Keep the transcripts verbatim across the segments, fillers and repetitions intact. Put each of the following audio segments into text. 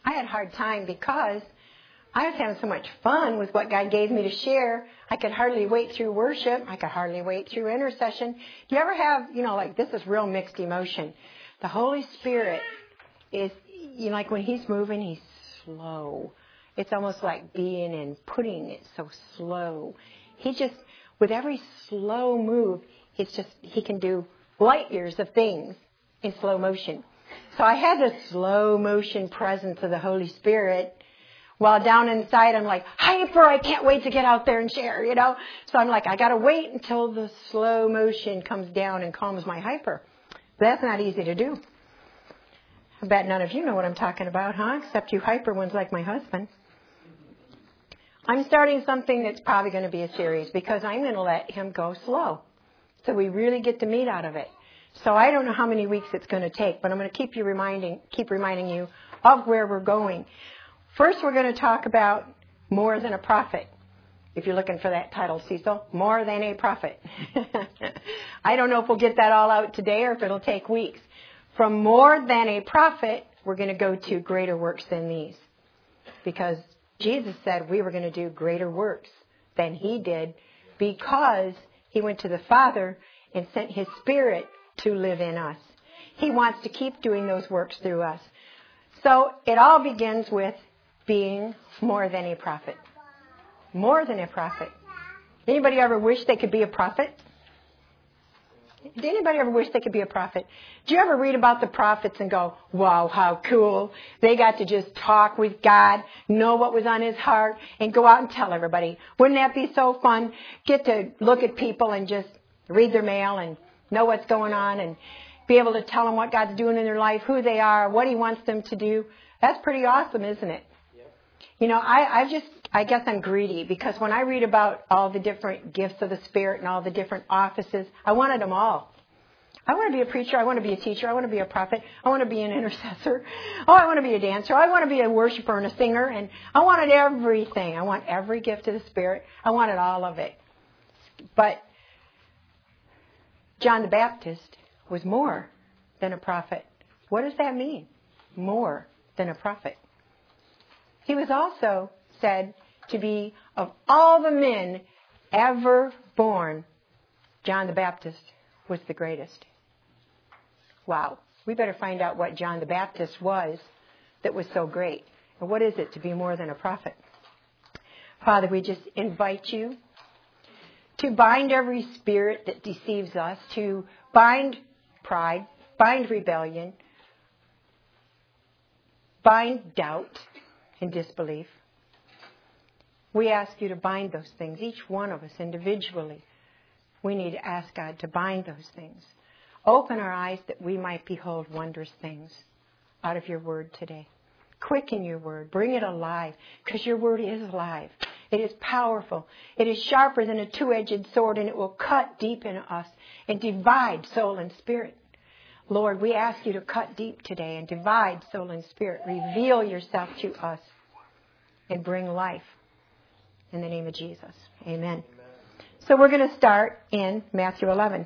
I had a hard time because I was having so much fun with what God gave me to share. I could hardly wait through worship. I could hardly wait through intercession. Do you ever have, you know, like this is real mixed emotion. The Holy Spirit is, you know, like when He's moving, He's slow. It's almost like being and putting it so slow. He just, with every slow move, it's just, He can do light years of things in slow motion. So I had this slow motion presence of the Holy Spirit. While down inside, I'm like, hyper, I can't wait to get out there and share, you know. So I'm like, I got to wait until the slow motion comes down and calms my hyper. That's not easy to do. I bet none of you know what I'm talking about, huh? Except you hyper ones like my husband. I'm starting something that's probably going to be a series because I'm going to let him go slow. So we really get the meat out of it. So I don't know how many weeks it's going to take, but I'm going to keep you reminding, keep reminding you of where we're going. First, we're going to talk about more than a prophet. If you're looking for that title, Cecil, more than a prophet. I don't know if we'll get that all out today or if it'll take weeks. From more than a prophet, we're going to go to greater works than these. Because Jesus said we were going to do greater works than He did because He went to the Father and sent His Spirit to live in us. He wants to keep doing those works through us. So it all begins with being more than a prophet. More than a prophet. Anybody ever wish they could be a prophet? Did anybody ever wish they could be a prophet? Do you ever read about the prophets and go, wow, how cool. They got to just talk with God, know what was on His heart, and go out and tell everybody. Wouldn't that be so fun? Get to look at people and just read their mail and know what's going on and be able to tell them what God's doing in their life, who they are, what He wants them to do. That's pretty awesome, isn't it? You know, I, I just, I guess I'm greedy because when I read about all the different gifts of the Spirit and all the different offices, I wanted them all. I want to be a preacher. I want to be a teacher. I want to be a prophet. I want to be an intercessor. Oh, I want to be a dancer. I want to be a worshiper and a singer. And I wanted everything. I want every gift of the Spirit. I wanted all of it. But John the Baptist was more than a prophet. What does that mean? More than a prophet. He was also said to be, of all the men ever born, John the Baptist was the greatest. Wow. We better find out what John the Baptist was that was so great. And what is it to be more than a prophet? Father, we just invite you to bind every spirit that deceives us, to bind pride, bind rebellion, bind doubt and disbelief. We ask you to bind those things, each one of us individually. We need to ask God to bind those things. Open our eyes that we might behold wondrous things out of your word today. Quicken your word. Bring it alive, because your word is alive. It is powerful. It is sharper than a two-edged sword, and it will cut deep in us and divide soul and spirit. Lord, we ask you to cut deep today and divide soul and spirit. Reveal yourself to us and bring life. In the name of Jesus. Amen. Amen. So we're going to start in Matthew eleven.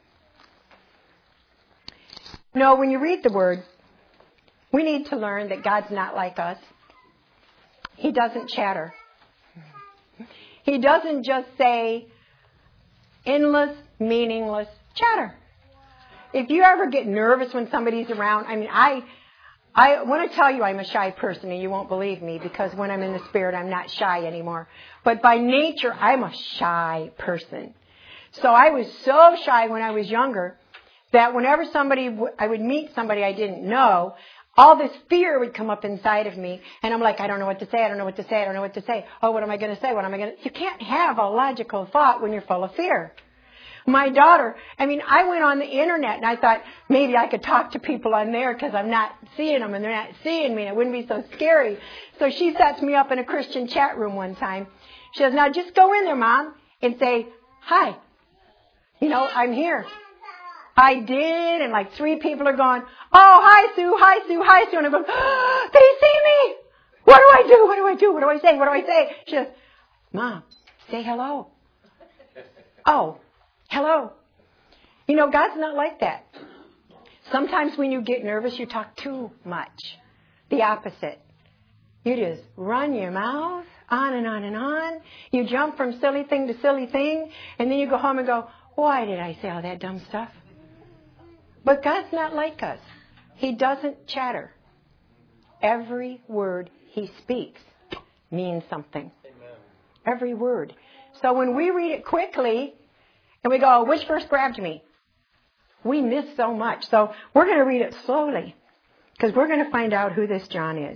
No, when you read the word, we need to learn that God's not like us. He doesn't chatter. He doesn't just say endless, meaningless chatter. If you ever get nervous when somebody's around, I mean, I I want to tell you I'm a shy person, and you won't believe me because when I'm in the Spirit, I'm not shy anymore. But by nature, I'm a shy person. So I was so shy when I was younger that whenever somebody, I would meet somebody I didn't know, all this fear would come up inside of me. And I'm like, I don't know what to say. I don't know what to say. I don't know what to say. Oh, what am I going to say? What am I going to... You can't have a logical thought when you're full of fear. My daughter, I mean, I went on the internet and I thought maybe I could talk to people on there because I'm not seeing them and they're not seeing me. It wouldn't be so scary. So she sets me up in a Christian chat room one time. She says, now just go in there, Mom, and say, hi. You know, I'm here. I did, and like three people are going, oh, hi, Sue, hi, Sue, hi, Sue. And I'm going, oh, they see me. What do I do? What do I do? What do I say? What do I say? She says, Mom, say hello. Oh. Hello. You know, God's not like that. Sometimes when you get nervous, you talk too much. The opposite. You just run your mouth on and on and on. You jump from silly thing to silly thing. And then you go home and go, why did I say all that dumb stuff? But God's not like us. He doesn't chatter. Every word He speaks means something. Amen. Every word. So when we read it quickly and we go, which verse grabbed me? We miss so much. So we're going to read it slowly because we're going to find out who this John is.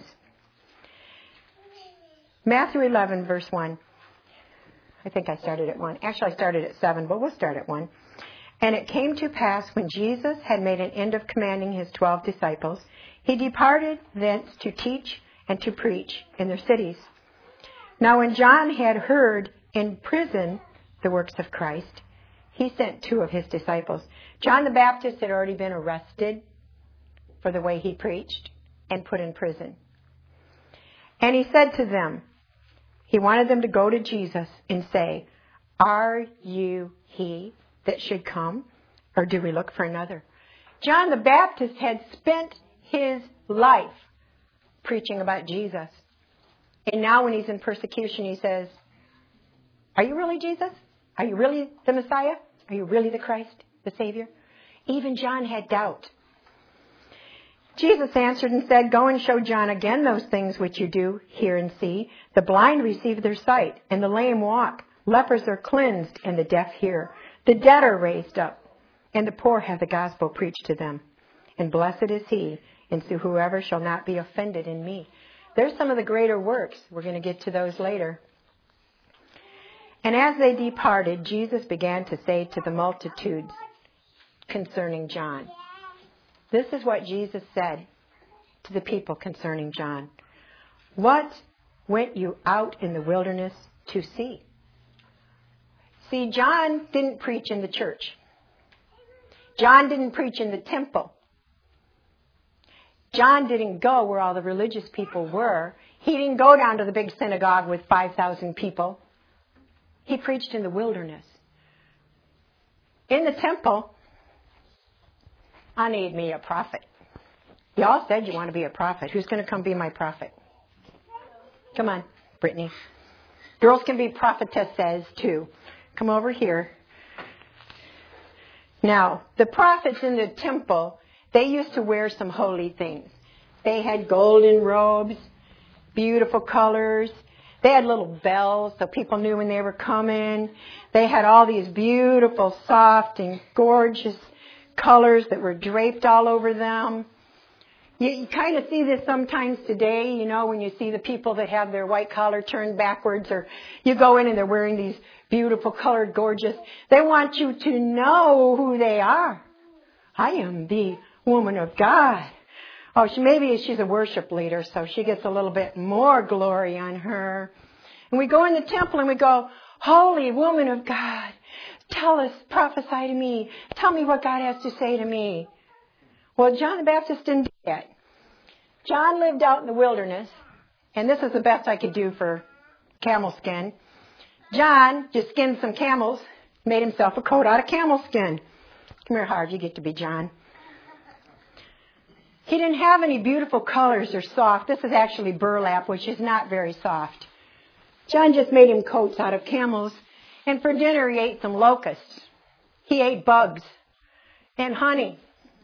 Matthew eleven, verse one. I think I started at one. Actually, I started at seven, but we'll start at one. And it came to pass when Jesus had made an end of commanding His twelve disciples, He departed thence to teach and to preach in their cities. Now when John had heard in prison the works of Christ, he sent two of his disciples. John the Baptist had already been arrested for the way he preached and put in prison. And he said to them, he wanted them to go to Jesus and say, are you He that should come, or do we look for another? John the Baptist had spent his life preaching about Jesus. And now when he's in persecution, he says, are you really Jesus? Are you really the Messiah? Are you really the Christ, the Savior? Even John had doubt. Jesus answered and said, go and show John again those things which you do hear and see. The blind receive their sight, and the lame walk. Lepers are cleansed, and the deaf hear. The dead are raised up, and the poor have the gospel preached to them. And blessed is he, and so whoever shall not be offended in me. There's some of the greater works. We're going to get to those later. And as they departed, Jesus began to say to the multitudes concerning John. This is what Jesus said to the people concerning John. What went you out in the wilderness to see? See, John didn't preach in the church. John didn't preach in the temple. John didn't go where all the religious people were. He didn't go down to the big synagogue with five thousand people. He preached in the wilderness. In the temple, I need me a prophet. Y'all said you want to be a prophet. Who's going to come be my prophet? Come on, Brittany. Girls can be prophetesses too. Come over here. Now, the prophets in the temple, they used to wear some holy things. They had golden robes, beautiful colors. They had little bells so people knew when they were coming. They had all these beautiful, soft, and gorgeous colors that were draped all over them. You, you kind of see this sometimes today, you know, when you see the people that have their white collar turned backwards, or you go in and they're wearing these beautiful colored, gorgeous. They want you to know who they are. I am the woman of God. Oh, she, maybe she's a worship leader, so she gets a little bit more glory on her. And we go in the temple and we go, holy woman of God, tell us, prophesy to me. Tell me what God has to say to me. Well, John the Baptist didn't do that. John lived out in the wilderness, and this is the best I could do for camel skin. John just skinned some camels, made himself a coat out of camel skin. Come here, Harv, you get to be John. He didn't have any beautiful colors or soft. This is actually burlap, which is not very soft. John just made him coats out of camels. And for dinner, he ate some locusts. He ate bugs and honey.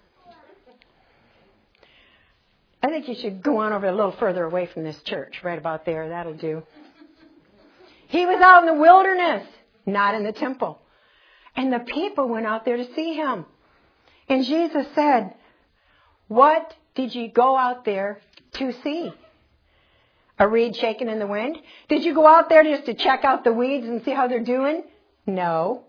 I think you should go on over a little further away from this church, right about there. That'll do. He was out in the wilderness, not in the temple. And the people went out there to see him. And Jesus said, what did you go out there to see? A reed shaking in the wind? Did you go out there just to check out the weeds and see how they're doing? No.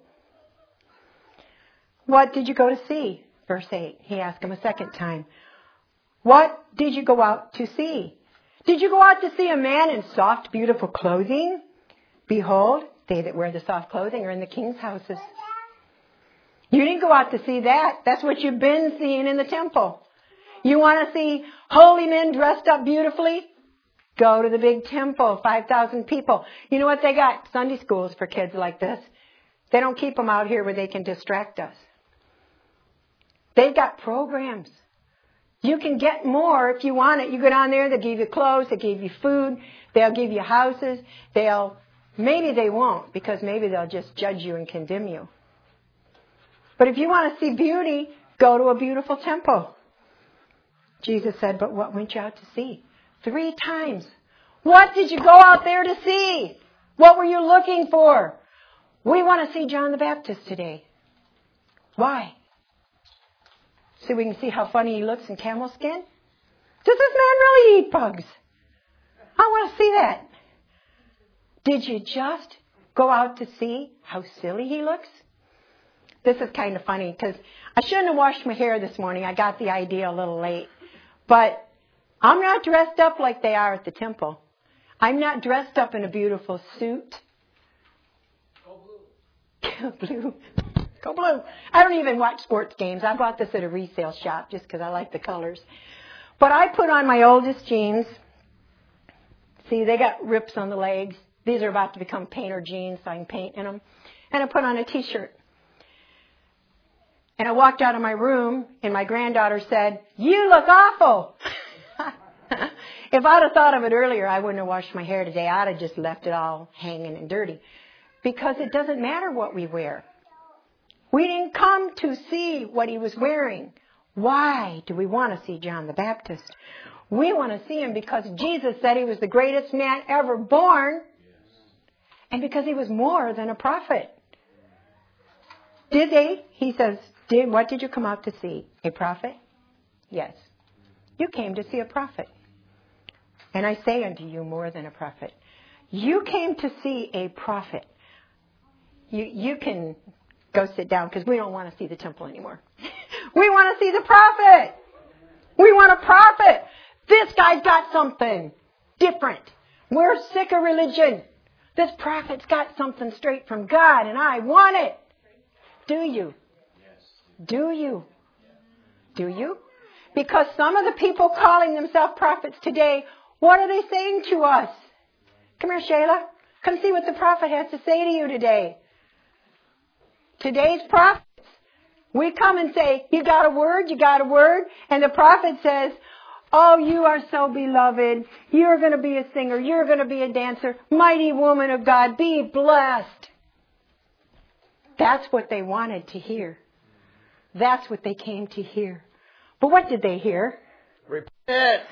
What did you go to see? Verse eight. He asked him a second time. What did you go out to see? Did you go out to see a man in soft, beautiful clothing? Behold, they that wear the soft clothing are in the king's houses. You didn't go out to see that. That's what you've been seeing in the temple. You want to see holy men dressed up beautifully? Go to the big temple, five thousand people. You know what they got? Sunday schools for kids like this. They don't keep them out here where they can distract us. They've got programs. You can get more if you want it. You go down there, they'll give you clothes, they'll give you food, they'll give you houses, they'll, maybe they won't, because maybe they'll just judge you and condemn you. But if you want to see beauty, go to a beautiful temple. Jesus said, but what went you out to see? Three times. What did you go out there to see? What were you looking for? We want to see John the Baptist today. Why? So we can see how funny he looks in camel skin? Does this man really eat bugs? I want to see that. Did you just go out to see how silly he looks? This is kind of funny because I shouldn't have washed my hair this morning. I got the idea a little late. But I'm not dressed up like they are at the temple. I'm not dressed up in a beautiful suit. Go blue. Go blue. Go blue. I don't even watch sports games. I bought this at a resale shop just because I like the colors. But I put on my oldest jeans. See, they got rips on the legs. These are about to become painter jeans, so I can paint in them. And I put on a T-shirt. And I walked out of my room, and my granddaughter said, "You look awful." If I'd have thought of it earlier, I wouldn't have washed my hair today. I'd have just left it all hanging and dirty. Because it doesn't matter what we wear. We didn't come to see what he was wearing. Why do we want to see John the Baptist? We want to see him because Jesus said he was the greatest man ever born. And because he was more than a prophet. Did they? He says, did, what did you come out to see? A prophet? Yes. You came to see a prophet. And I say unto you, more than a prophet. You came to see a prophet. You, you can go sit down because we don't want to see the temple anymore. We want to see the prophet. We want a prophet. This guy's got something different. We're sick of religion. This prophet's got something straight from God, and I want it. Do you? Do you? Do you? Because some of the people calling themselves prophets today, what are they saying to us? Come here, Shayla. Come see what the prophet has to say to you today. Today's prophets, we come and say, you got a word, you got a word. And the prophet says, oh, you are so beloved. You're going to be a singer. You're going to be a dancer. Mighty woman of God, be blessed. That's what they wanted to hear. That's what they came to hear. But what did they hear? Repent.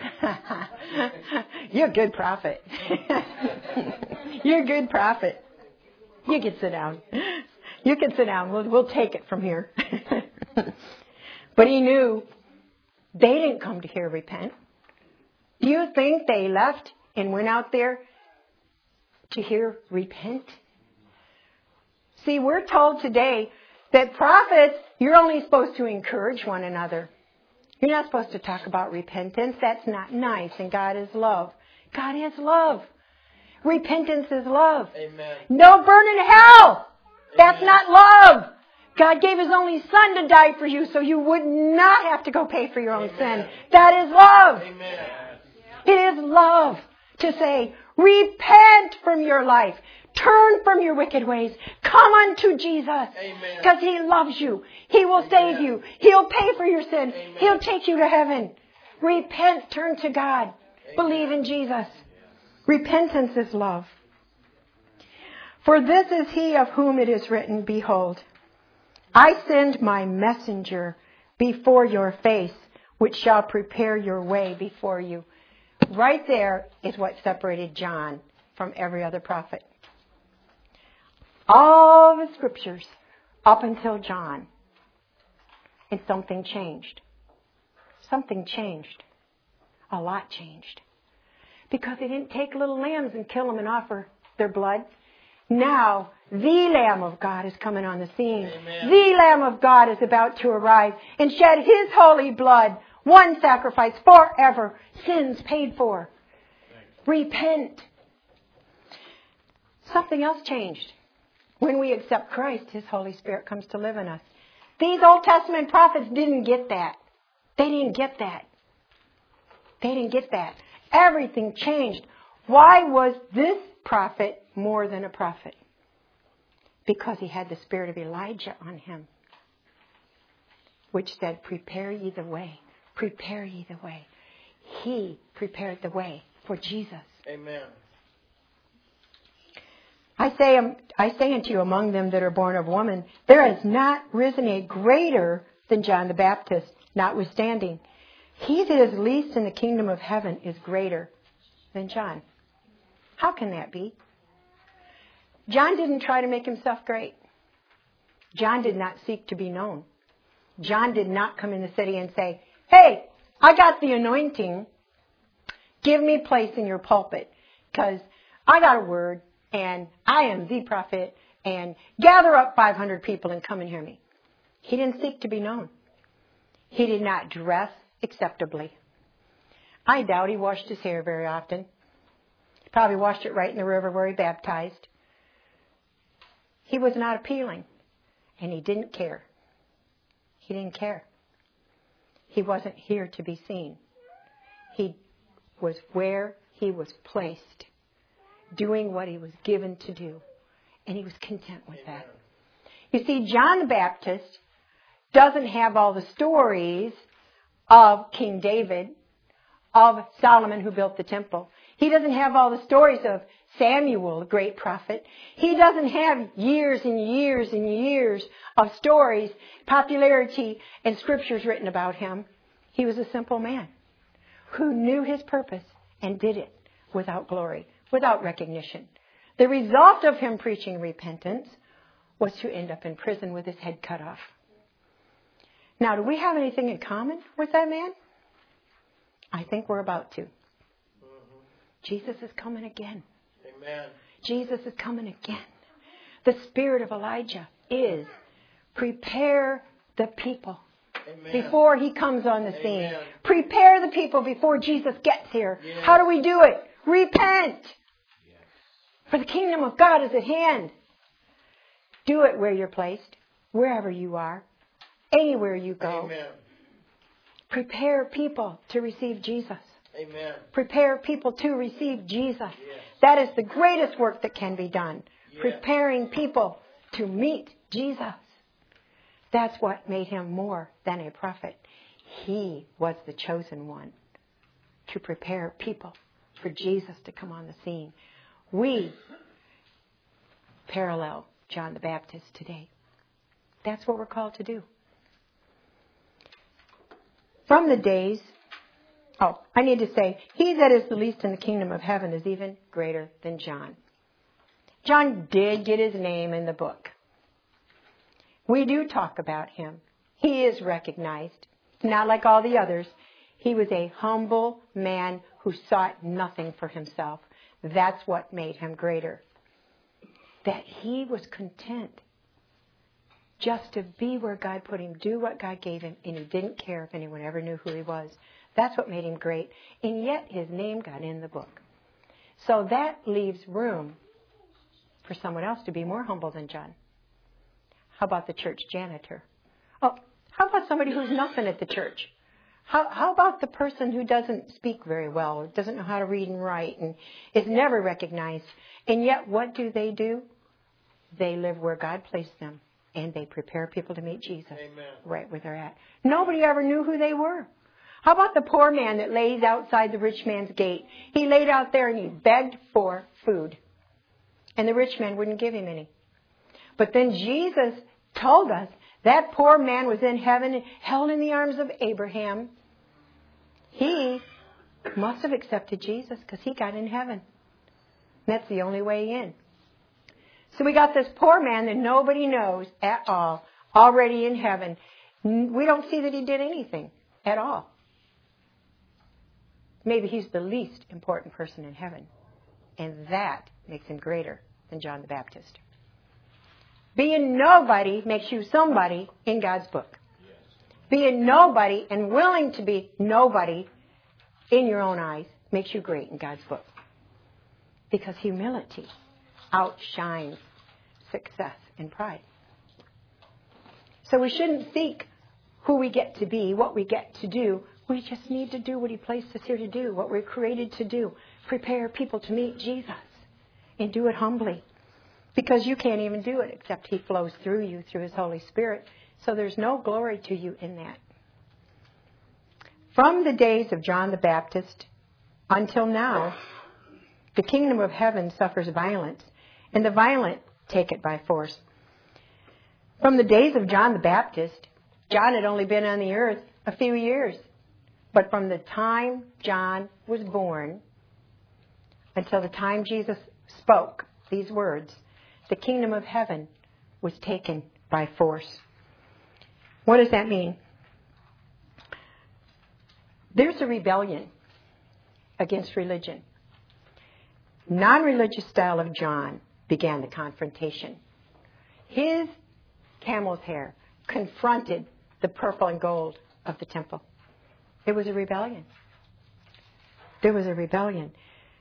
You're a good prophet. You're a good prophet. You can sit down. You can sit down. We'll, we'll take it from here. But he knew they didn't come to hear repent. Do you think they left and went out there to hear repent? See, we're told today that prophets, you're only supposed to encourage one another. You're not supposed to talk about repentance. That's not nice. And God is love. God is love. Repentance is love. Amen. No burn in hell. That's Amen. Not love. God gave His only Son to die for you so you would not have to go pay for your own Amen. Sin. That is love. Amen. It is love to say, repent from your life. Turn from your wicked ways. Come unto Jesus. Because He loves you. He will Amen. Save you. He'll pay for your sin. Amen. He'll take you to heaven. Repent. Turn to God. Amen. Believe in Jesus. Repentance is love. For this is He of whom it is written, behold, I send my messenger before your face, which shall prepare your way before you. Right there is what separated John from every other prophet. All the scriptures up until John. And something changed. Something changed. A lot changed. Because they didn't take little lambs and kill them and offer their blood. Now, the Lamb of God is coming on the scene. Amen. The Lamb of God is about to arrive and shed His holy blood. One sacrifice forever. Sins paid for. Repent. Something else changed. When we accept Christ, His Holy Spirit comes to live in us. These Old Testament prophets didn't get that. They didn't get that. They didn't get that. Everything changed. Why was this prophet more than a prophet? Because he had the spirit of Elijah on him, which said, prepare ye the way. prepare ye the way. He prepared the way for Jesus. Amen. I say, I say unto you, among them that are born of woman, there has not risen a greater than John the Baptist, notwithstanding. He that is least in the kingdom of heaven is greater than John. How can that be? John didn't try to make himself great. John did not seek to be known. John did not come in the city and say, hey, I got the anointing. Give me place in your pulpit because I got a word and I am the prophet and gather up five hundred people and come and hear me. He didn't seek to be known. He did not dress acceptably. I doubt he washed his hair very often. He probably washed it right in the river where he baptized. He was not appealing, and he didn't care. He didn't care. He wasn't here to be seen. He was where he was placed, doing what he was given to do, and he was content with that. You see, John the Baptist doesn't have all the stories of King David, of Solomon who built the temple. He doesn't have all the stories of Samuel, the great prophet. He doesn't have years and years and years of stories, popularity, and scriptures written about him. He was a simple man who knew his purpose and did it without glory, without recognition. The result of him preaching repentance was to end up in prison with his head cut off. Now, do we have anything in common with that man? I think we're about to. Mm-hmm. Jesus is coming again. Amen. Jesus is coming again. The spirit of Elijah is prepare the people. Amen. Before he comes on the scene. Amen. Prepare the people before Jesus gets here. Yes. How do we do it? Repent. Yes. For the kingdom of God is at hand. Do it where you're placed, wherever you are, anywhere you go. Amen. Prepare people to receive Jesus. Amen. Prepare people to receive Jesus. Yes. That is the greatest work that can be done. Yes. Preparing people to meet Jesus. That's what made him more than a prophet. He was the chosen one to prepare people for Jesus to come on the scene. We parallel John the Baptist today. That's what we're called to do. From the days, oh, I need to say, he that is the least in the kingdom of heaven is even greater than John. John did get his name in the book. We do talk about him. He is recognized. Not like all the others. He was a humble man who sought nothing for himself. That's what made him greater. That he was content just to be where God put him, do what God gave him, and he didn't care if anyone ever knew who he was. That's what made him great. And yet his name got in the book. So that leaves room for someone else to be more humble than John. How about the church janitor? Oh, how about somebody who's nothing at the church? How, how about the person who doesn't speak very well, or doesn't know how to read and write, and is never recognized? And yet, what do they do? They live where God placed them, and they prepare people to meet Jesus. Amen. Right where they're at. Nobody ever knew who they were. How about the poor man that lays outside the rich man's gate? He laid out there and he begged for food, and the rich man wouldn't give him any. But then Jesus told us that poor man was in heaven, held in the arms of Abraham. He must have accepted Jesus because he got in heaven. And that's the only way in. So we got this poor man that nobody knows at all, already in heaven. We don't see that he did anything at all. Maybe he's the least important person in heaven. And that makes him greater than John the Baptist. Being nobody makes you somebody in God's book. Yes. Being nobody and willing to be nobody in your own eyes makes you great in God's book. Because humility outshines success and pride. So we shouldn't seek who we get to be, what we get to do. We just need to do what he placed us here to do, what we're created to do. Prepare people to meet Jesus and do it humbly. Because you can't even do it except he flows through you through his Holy Spirit. So there's no glory to you in that. From the days of John the Baptist until now, the kingdom of heaven suffers violence, and the violent take it by force. From the days of John the Baptist, John had only been on the earth a few years. But from the time John was born until the time Jesus spoke these words, the kingdom of heaven was taken by force. What does that mean? There's a rebellion against religion. Non-religious style of John began the confrontation. His camel's hair confronted the purple and gold of the temple. It was a rebellion. There was a rebellion.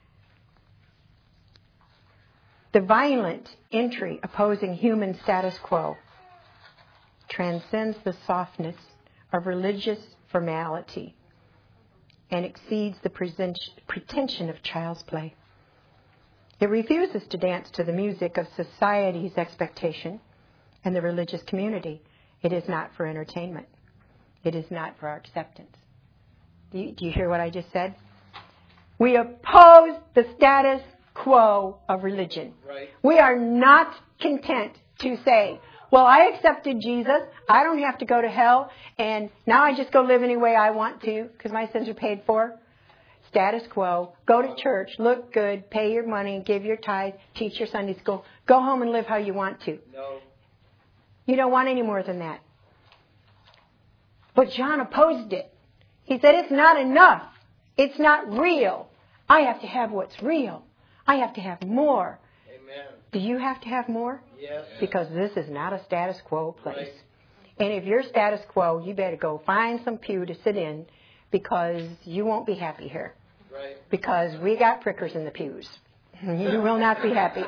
The violent entry opposing human status quo transcends the softness of religious formality and exceeds the pretension of child's play. It refuses to dance to the music of society's expectation and the religious community. It is not for entertainment. It is not for our acceptance. Do you, do you hear what I just said? We oppose the status quo of religion. Right. We are not content to say, well, I accepted Jesus. I don't have to go to hell. And now I just go live any way I want to because my sins are paid for. Status quo. Go to church. Look good. Pay your money. Give your tithe. Teach your Sunday school. Go home and live how you want to. No. You don't want any more than that. But John opposed it. He said, it's not enough. It's not real. I have to have what's real. I have to have more. Amen. Do you have to have more? Yes. Because this is not a status quo place. Right. And if you're status quo, you better go find some pew to sit in because you won't be happy here. Right. Because we got prickers in the pews. You will not be happy.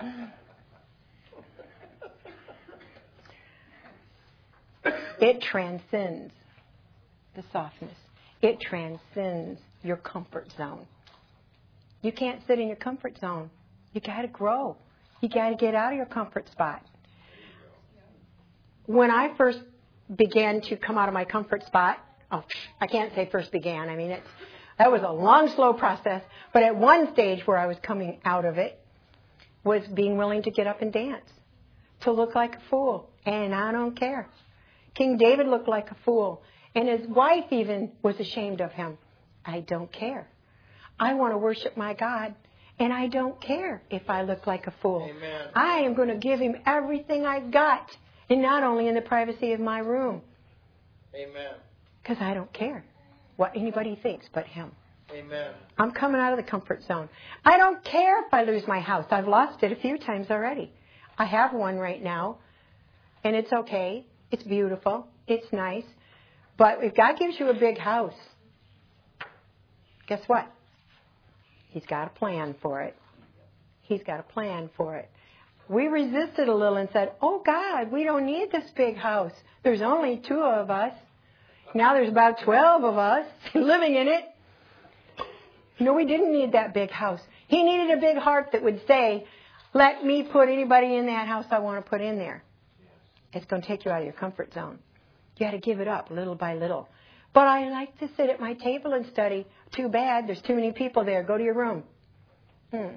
It transcends the softness. It transcends your comfort zone. You can't sit in your comfort zone. You got to grow. You got to get out of your comfort spot. When I first began to come out of my comfort spot, oh, I can't say first began. I mean, it's, that was a long, slow process. But at one stage where I was coming out of it was being willing to get up and dance, to look like a fool. And I don't care. King David looked like a fool. And his wife even was ashamed of him. I don't care. I want to worship my God. And I don't care if I look like a fool. Amen. I am going to give him everything I've got. And not only in the privacy of my room. Amen. Because I don't care what anybody thinks but him. Amen. I'm coming out of the comfort zone. I don't care if I lose my house. I've lost it a few times already. I have one right now. And it's okay. It's beautiful. It's nice. But if God gives you a big house, guess what? He's got a plan for it. He's got a plan for it. We resisted a little and said, oh, God, we don't need this big house. There's only two of us. Now there's about twelve of us living in it. No, we didn't need that big house. He needed a big heart that would say, let me put anybody in that house I want to put in there. It's going to take you out of your comfort zone. You got to give it up little by little. But I like to sit at my table and study. Too bad. There's too many people there. Go to your room. Hmm.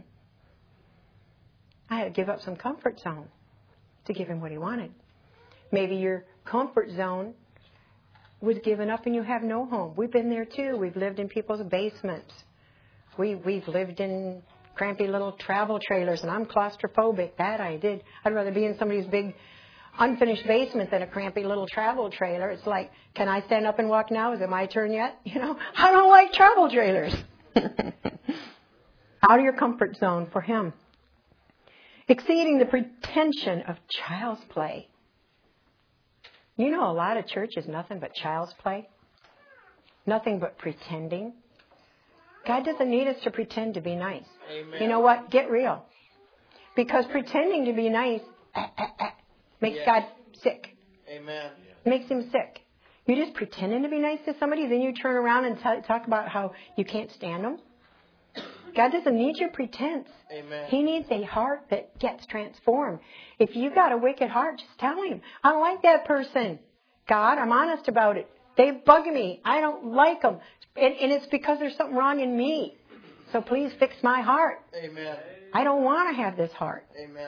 I had to give up some comfort zone to give him what he wanted. Maybe your comfort zone was given up and you have no home. We've been there too. We've lived in people's basements. We, we've lived in crampy little travel trailers, and I'm claustrophobic. That I did. I'd rather be in somebody's big unfinished basement than a crampy little travel trailer. It's like, can I stand up and walk now? Is it my turn yet? You know, I don't like travel trailers. Out of your comfort zone for him. Exceeding the pretension of child's play. You know, a lot of church is nothing but child's play. Nothing but pretending. God doesn't need us to pretend to be nice. Amen. You know what? Get real. Because pretending to be nice ah, ah, ah, makes Yes. God sick. Amen. Makes him sick. You're just pretending to be nice to somebody, then you turn around and t- talk about how you can't stand them. God doesn't need your pretense. Amen. He needs a heart that gets transformed. If you got a wicked heart, just tell him, I don't like that person. God, I'm honest about it. They bug me. I don't like them. And, and it's because there's something wrong in me. So please fix my heart. Amen. I don't want to have this heart. Amen.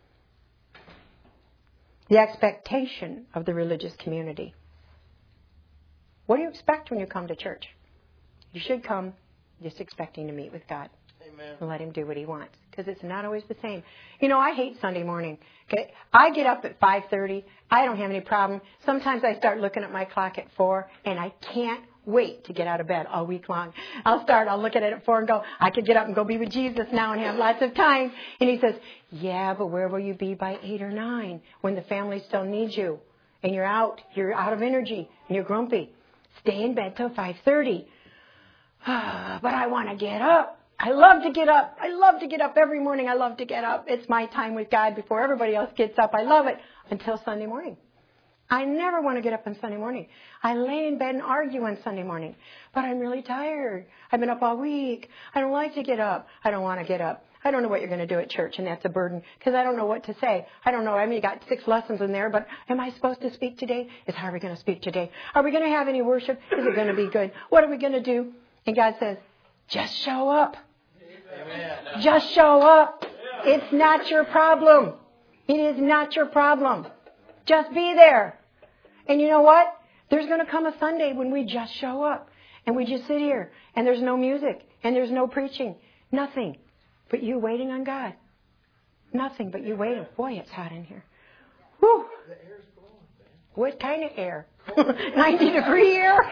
The expectation of the religious community. What do you expect when you come to church? You should come just expecting to meet with God. Amen. And let Him do what He wants. Because it's not always the same. You know, I hate Sunday morning. Okay, I get up at five thirty. I don't have any problem. Sometimes I start looking at my clock at four, and I can't wait to get out of bed all week long. I'll start, I'll look at it at four and go, I could get up and go be with Jesus now and have lots of time. And He says, yeah, but where will you be by eight or nine when the family still needs you? And you're out, you're out of energy, and you're grumpy. Stay in bed till five thirty. But I want to get up. I love to get up. I love to get up every morning. I love to get up. It's my time with God before everybody else gets up. I love it until Sunday morning. I never want to get up on Sunday morning. I lay in bed and argue on Sunday morning. But I'm really tired. I've been up all week. I don't like to get up. I don't want to get up. I don't know what you're going to do at church, and that's a burden because I don't know what to say. I don't know. I mean, you got six lessons in there, but am I supposed to speak today? Is how are we going to speak today? Are we going to have any worship? Is it going to be good? What are we going to do? And God says, just show up. Amen. Just show up. It's not your problem. It is not your problem. Just be there. And you know what? There's going to come a Sunday when we just show up. And we just sit here. And there's no music. And there's no preaching. Nothing. But you waiting on God. Nothing but you waiting. Boy, it's hot in here. Whew. What kind of air? ninety degree air?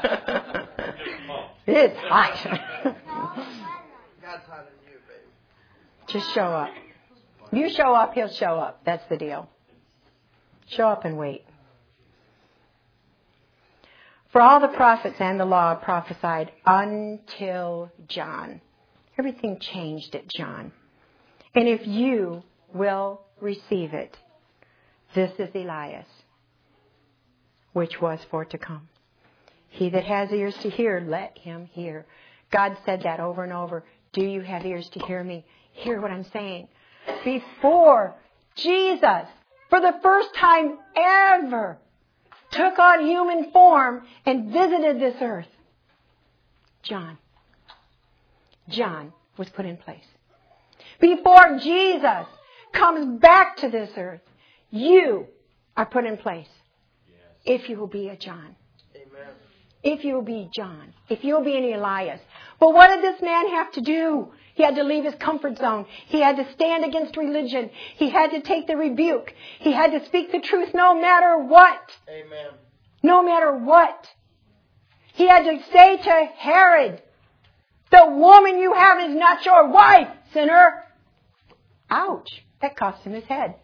It's hot. God's hotter than you, baby. Just show up. You show up, He'll show up. That's the deal. Show up and wait. For all the prophets and the law prophesied until John. Everything changed at John. And if you will receive it, this is Elias, which was for to come. He that has ears to hear, let him hear. God said that over and over. Do you have ears to hear me? Hear what I'm saying. Before Jesus, for the first time ever, took on human form and visited this earth, John. John was put in place. Before Jesus comes back to this earth, you are put in place. If you will be a John. Amen. If you will be John. If you will be an Elias. But what did this man have to do? He had to leave his comfort zone. He had to stand against religion. He had to take the rebuke. He had to speak the truth no matter what. Amen. No matter what. He had to say to Herod, the woman you have is not your wife, sinner. Ouch. That cost him his head.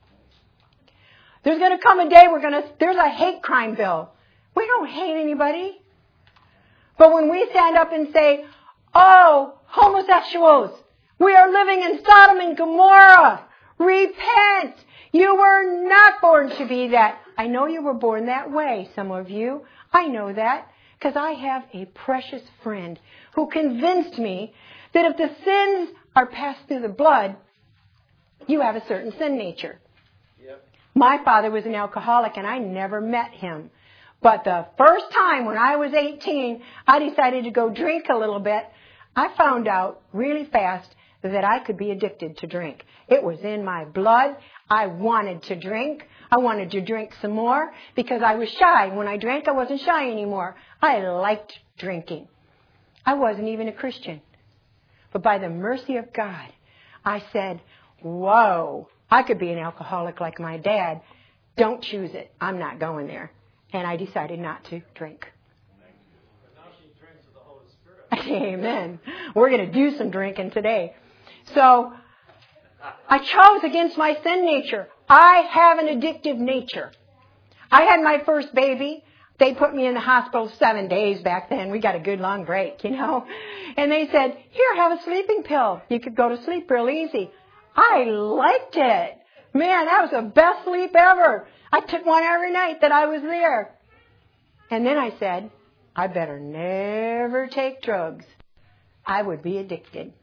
There's going to come a day we're going to, there's a hate crime bill. We don't hate anybody. But when we stand up and say, oh, homosexuals, we are living in Sodom and Gomorrah. Repent. You were not born to be that. I know you were born that way, some of you. I know that because I have a precious friend who convinced me that if the sins are passed through the blood, you have a certain sin nature. Yep. My father was an alcoholic and I never met him. But the first time when I was eighteen, I decided to go drink a little bit. I found out really fast that I could be addicted to drink. It was in my blood. I wanted to drink. I wanted to drink some more because I was shy. When I drank, I wasn't shy anymore. I liked drinking. I wasn't even a Christian. But by the mercy of God, I said, whoa, I could be an alcoholic like my dad. Don't choose it. I'm not going there. And I decided not to drink. But now she drinks with the Holy Spirit. Amen. We're going to do some drinking today. So I chose against my sin nature. I have an addictive nature. I had my first baby. They put me in the hospital seven days back then. We got a good long break, you know. And they said, here, have a sleeping pill. You could go to sleep real easy. I liked it. Man, that was the best sleep ever. I took one every night that I was there. And then I said, I better never take drugs. I would be addicted.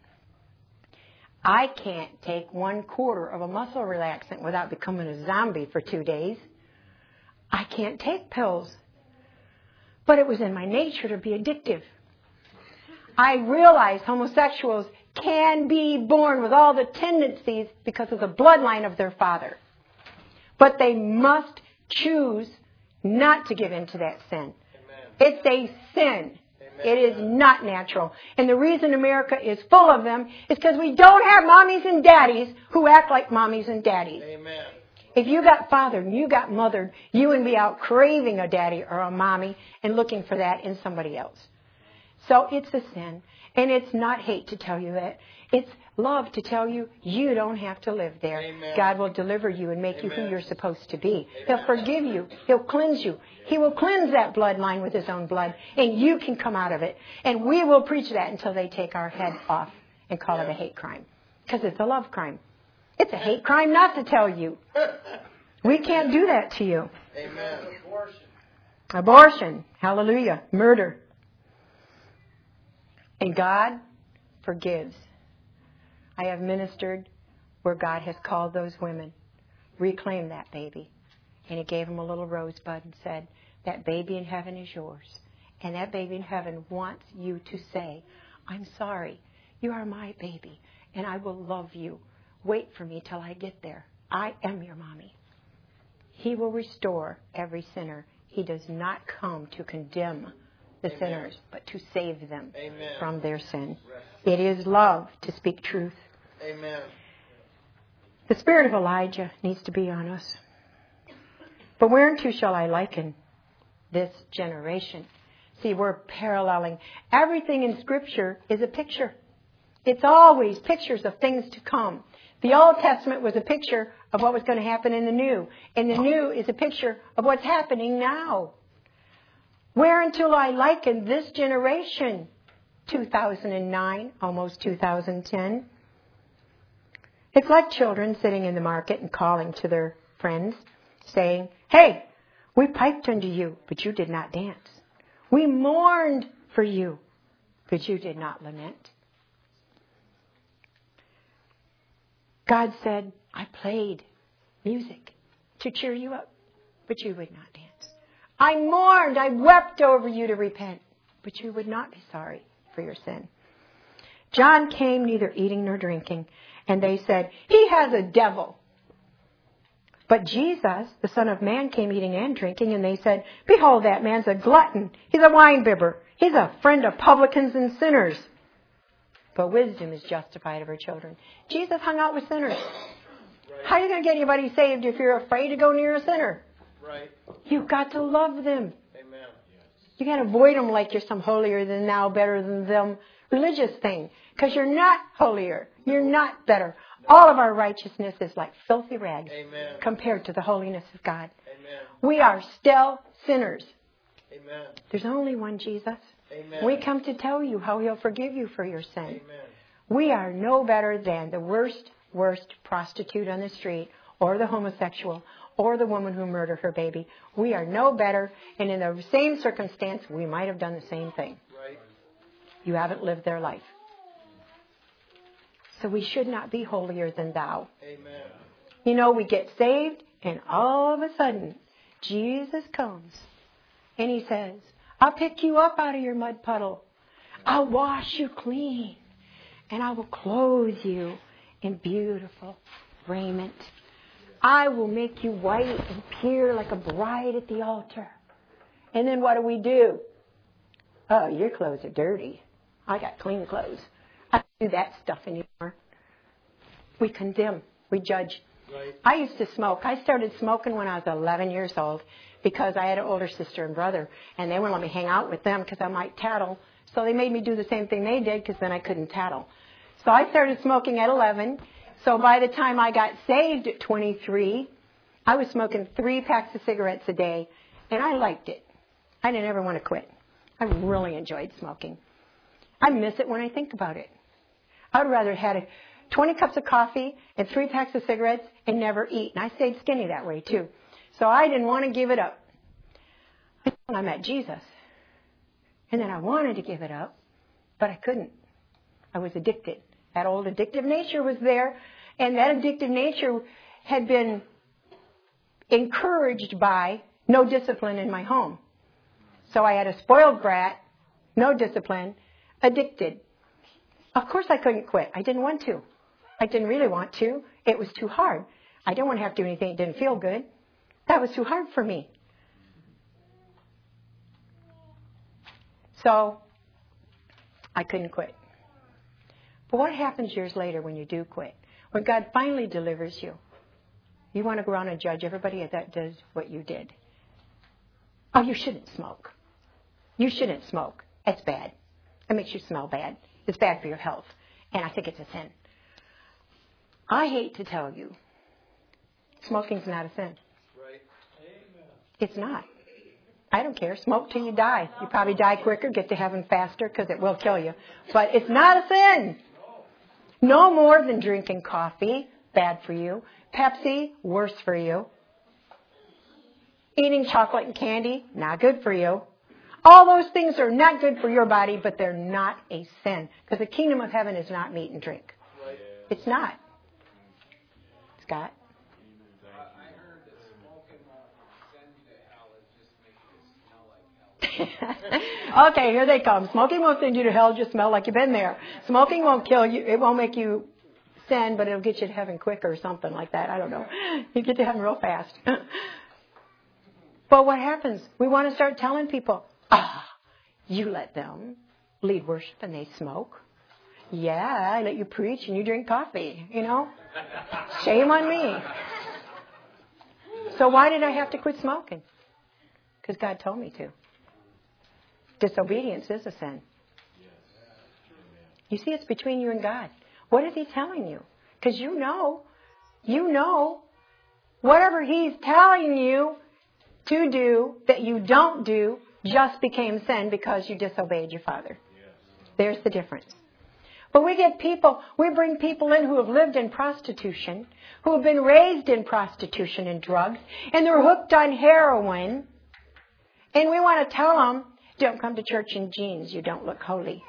I can't take one quarter of a muscle relaxant without becoming a zombie for two days. I can't take pills. but it was in my nature to be addictive. I realized homosexuals can be born with all the tendencies because of the bloodline of their father. But they must choose not to give in to that sin. Amen. It's a sin. Amen. It is not natural. And the reason America is full of them is because we don't have mommies and daddies who act like mommies and daddies. Amen. If you got fathered and you got mothered, you would be out craving a daddy or a mommy and looking for that in somebody else. So it's a sin. And it's not hate to tell you that. It's love to tell you you don't have to live there. Amen. God will deliver you and make Amen. You who you're supposed to be. Amen. He'll forgive you. He'll cleanse you. He will cleanse that bloodline with His own blood. And you can come out of it. And we will preach that until they take our head off and call yeah. it a hate crime. Because it's a love crime. It's a hate crime not to tell you. We can't do that to you. Amen. Abortion. Abortion. Hallelujah. Murder. And God forgives. I have ministered where God has called those women. Reclaim that baby. And He gave them a little rosebud and said, that baby in heaven is yours. And that baby in heaven wants you to say, I'm sorry. You are my baby. And I will love you. Wait for me till I get there. I am your mommy. He will restore every sinner. He does not come to condemn the Amen. Sinners, but to save them Amen. From their sin. It is love to speak truth. Amen. The spirit of Elijah needs to be on us. But whereunto shall I liken this generation? See, we're paralleling. Everything in Scripture is a picture. It's always pictures of things to come. The Old Testament was a picture of what was going to happen in the New. And the New is a picture of what's happening now. Whereunto I liken this generation, two thousand nine, almost two thousand ten. It's like children sitting in the market and calling to their friends, saying, hey, we piped unto you, but you did not dance. We mourned for you, but you did not lament. God said, I played music to cheer you up, but you would not dance. I mourned, I wept over you to repent, but you would not be sorry for your sin. John came neither eating nor drinking, and they said, he has a devil. But Jesus, the Son of Man, came eating and drinking, and they said, behold, that man's a glutton. He's a winebibber. He's a friend of publicans and sinners. But wisdom is justified of her children. Jesus hung out with sinners. Right. How are you going to get anybody saved if you're afraid to go near a sinner? Right. You've got to love them. Amen. You can't avoid them like you're some holier than thou, better than them religious thing. Because you're not holier. You're not better. All of our righteousness is like filthy rags Amen. Compared to the holiness of God. Amen. We are still sinners. Amen. There's only one Jesus. Amen. We come to tell you how He'll forgive you for your sin. Amen. We are no better than the worst, worst prostitute on the street, or the homosexual, or the woman who murdered her baby. We are no better, and in the same circumstance, we might have done the same thing. Right. You haven't lived their life. So we should not be holier than thou. Amen. You know, we get saved, and all of a sudden, Jesus comes, and He says, I'll pick you up out of your mud puddle. I'll wash you clean. And I will clothe you in beautiful raiment. I will make you white and pure like a bride at the altar. And then what do we do? Oh, your clothes are dirty. I got clean clothes. I don't do that stuff anymore. We condemn. We judge. Right. I used to smoke. I started smoking when I was eleven years old. Because I had an older sister and brother, and they wouldn't let me hang out with them because I might tattle. So they made me do the same thing they did because then I couldn't tattle. So I started smoking at eleven. So by the time I got saved at twenty-three, I was smoking three packs of cigarettes a day, and I liked it. I didn't ever want to quit. I really enjoyed smoking. I miss it when I think about it. I would rather have had twenty cups of coffee and three packs of cigarettes and never eat. And I stayed skinny that way, too. So I didn't want to give it up. Until I met Jesus. And then I wanted to give it up, but I couldn't. I was addicted. That old addictive nature was there, and that addictive nature had been encouraged by no discipline in my home. So I had a spoiled brat, no discipline, addicted. Of course I couldn't quit. I didn't want to. I didn't really want to. It was too hard. I didn't want to have to do anything that didn't feel good. That was too hard for me. So I couldn't quit. But what happens years later when you do quit? When God finally delivers you, you want to go around and judge everybody that does what you did. Oh, you shouldn't smoke. You shouldn't smoke. It's bad. It makes you smell bad. It's bad for your health. And I think it's a sin. I hate to tell you, smoking's not a sin. Right. It's not. I don't care. Smoke till you die. You probably die quicker, get to heaven faster, because it will kill you. But it's not a sin. No more than drinking coffee, bad for you. Pepsi, worse for you. Eating chocolate and candy, not good for you. All those things are not good for your body, but they're not a sin. Because the kingdom of heaven is not meat and drink. Right. It's not. Scott? I heard that smoking won't send you to hell. It just makes you smell like hell. Okay, here they come. Smoking won't send you to hell, just smell like you've been there. Smoking won't kill you. It won't make you sin, but it'll get you to heaven quicker or something like that. I don't know. You get to heaven real fast. But what happens? We want to start telling people, ah, you let them lead worship and they smoke. Yeah, I let you preach and you drink coffee, you know. Shame on me. So why did I have to quit smoking? Because God told me to. Disobedience is a sin. You see, it's between you and God. What is He telling you? Because you know, you know, whatever He's telling you to do that you don't do just became sin because you disobeyed your Father. There's the difference. But we get people, we bring people in who have lived in prostitution, who have been raised in prostitution and drugs, and they're hooked on heroin. And we want to tell them, don't come to church in jeans, you don't look holy.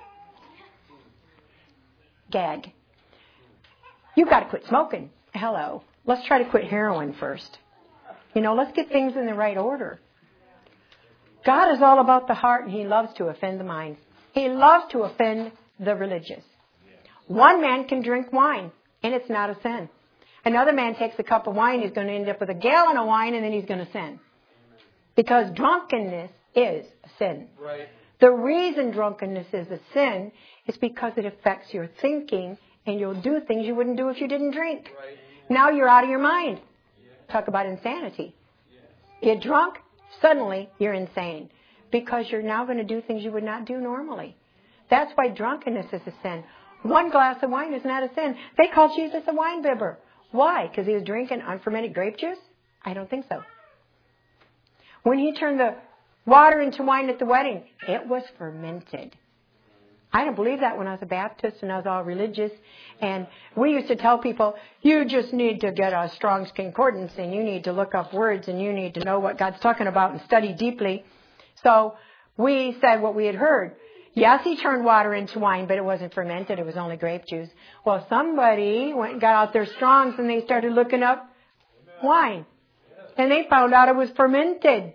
Gag. You've got to quit smoking. Hello. Let's try to quit heroin first. You know, let's get things in the right order. God is all about the heart, and He loves to offend the mind. He loves to offend the religious. One man can drink wine, and it's not a sin. Another man takes a cup of wine, he's going to end up with a gallon of wine, and then he's going to sin. Because drunkenness is a sin. Right. The reason drunkenness is a sin is because it affects your thinking, and you'll do things you wouldn't do if you didn't drink. Right. Now you're out of your mind. Talk about insanity. Get drunk, suddenly you're insane. Because you're now going to do things you would not do normally. That's why drunkenness is a sin. One glass of wine is not a sin. They called Jesus a wine bibber. Why? Because he was drinking unfermented grape juice? I don't think so. When he turned the water into wine at the wedding, it was fermented. I didn't believe that when I was a Baptist and I was all religious. And we used to tell people, you just need to get a Strong's Concordance and you need to look up words and you need to know what God's talking about and study deeply. So we said what we had heard. Yes, he turned water into wine, but it wasn't fermented. It was only grape juice. Well, somebody went and got out their Strong's and they started looking up wine. And they found out it was fermented.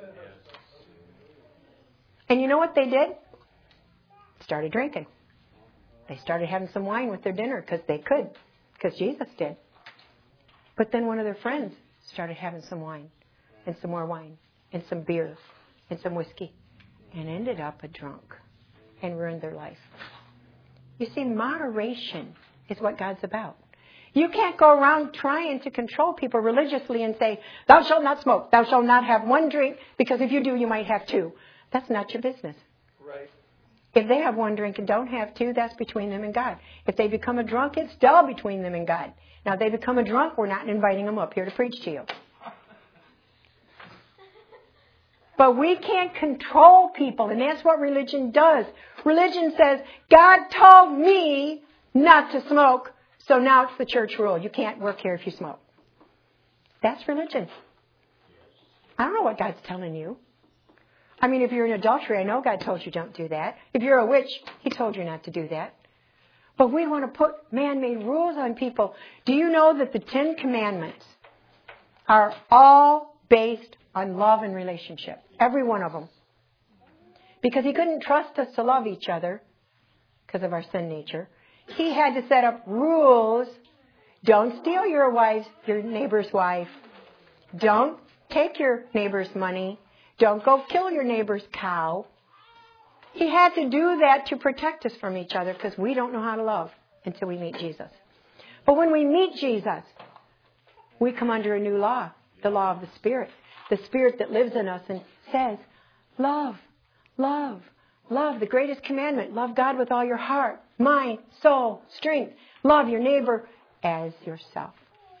And you know what they did? Started drinking. They started having some wine with their dinner because they could, because Jesus did. But then one of their friends started having some wine and some more wine and some beer and some whiskey and ended up a drunk and ruined their life. You see, moderation is what God's about. You can't go around trying to control people religiously and say, thou shalt not smoke, thou shalt not have one drink, because if you do, you might have two. That's not your business. Right. If they have one drink and don't have two, that's between them and God. If they become a drunk, it's still between them and God. Now, if they become a drunk, we're not inviting them up here to preach to you. But we can't control people, and that's what religion does. Religion says, God told me not to smoke, so now it's the church rule. You can't work here if you smoke. That's religion. I don't know what God's telling you. I mean, if you're in adultery, I know God told you don't do that. If you're a witch, He told you not to do that. But we want to put man-made rules on people. Do you know that the Ten Commandments are all based on love and relationship? Every one of them. Because he couldn't trust us to love each other because of our sin nature. He had to set up rules. Don't steal your wife's, your neighbor's wife. Don't take your neighbor's money. Don't go kill your neighbor's cow. He had to do that to protect us from each other because we don't know how to love until we meet Jesus. But when we meet Jesus, we come under a new law, the law of the Spirit. The Spirit that lives in us and says, love, love, love. The greatest commandment, love God with all your heart, mind, soul, strength. Love your neighbor as yourself.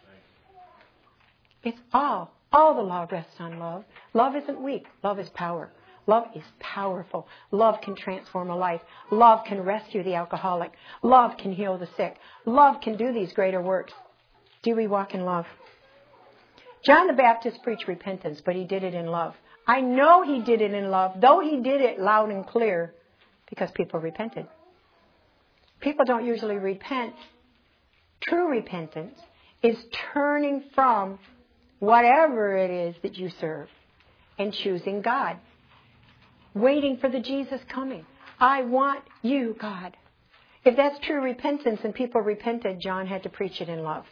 It's all, all the law rests on love. Love isn't weak. Love is power. Love is powerful. Love can transform a life. Love can rescue the alcoholic. Love can heal the sick. Love can do these greater works. Do we walk in love? John the Baptist preached repentance, but he did it in love. I know he did it in love, though he did it loud and clear, because people repented. People don't usually repent. True repentance is turning from whatever it is that you serve and choosing God. Waiting for the Jesus coming. I want you, God. If that's true repentance and people repented, John had to preach it in love.